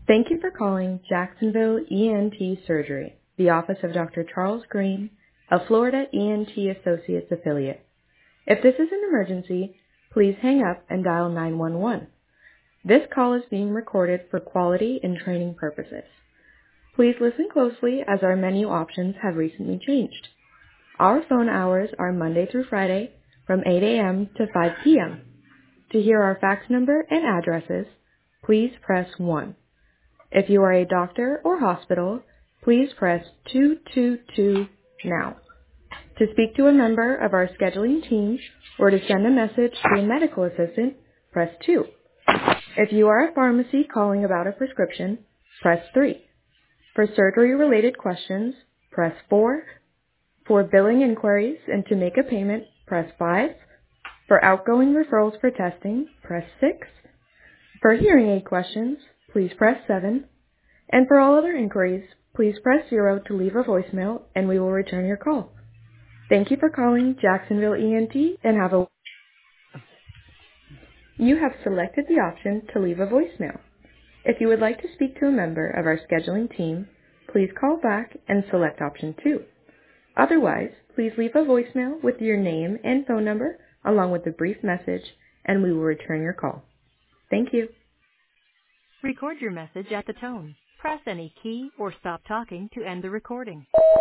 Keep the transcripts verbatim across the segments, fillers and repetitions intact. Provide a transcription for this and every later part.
Thank you for calling Jacksonville E N T Surgery, the office of Doctor Charles Green, a Florida E N T Associates affiliate. If this is an emergency, please hang up and dial nine one one. This call is being recorded for quality and training purposes. Please listen closely as our menu options have recently changed. Our phone hours are Monday through Friday from eight a.m. to five p.m. To hear our fax number and addresses, please press one. If you are a doctor or hospital, please press two two two now. To speak to a member of our scheduling team or to send a message to a medical assistant, press two. If you are a pharmacy calling about a prescription, press three. For surgery-related questions, press four. For billing inquiries and to make a payment, press five. For outgoing referrals for testing, press six. For hearing aid questions, please press seven. And for all other inquiries, please press zero to leave a voicemail and we will return your call. Thank you for calling Jacksonville E N T and have a... You have selected the option to leave a voicemail. If you would like to speak to a member of our scheduling team, please call back and select option two. Otherwise, please leave a voicemail with your name and phone number along with a brief message and we will return your call. Thank you. Record your message at the tone. Press any key or stop talking to end the recording.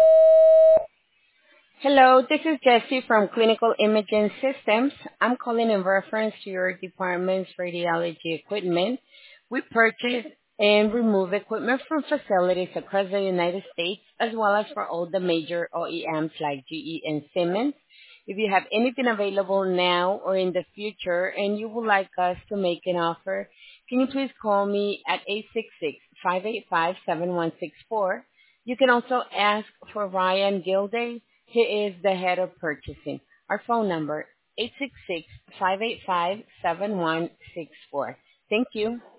Hello, this is Jessie from Clinical Imaging Systems. I'm calling in reference to your department's radiology equipment. We purchase and remove equipment from facilities across the United States, as well as for all the major O E Ms like G E and Siemens. If you have anything available now or in the future and you would like us to make an offer, can you please call me at eight six six, five eight five, seven one six four. You can also ask for Ryan Gilday. He is the head of purchasing. Our phone number, eight six six, five eight five, seven one six four. Thank you.